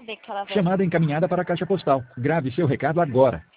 saber que ela vai. Chamada encaminhada para a caixa postal. Grave seu recado agora.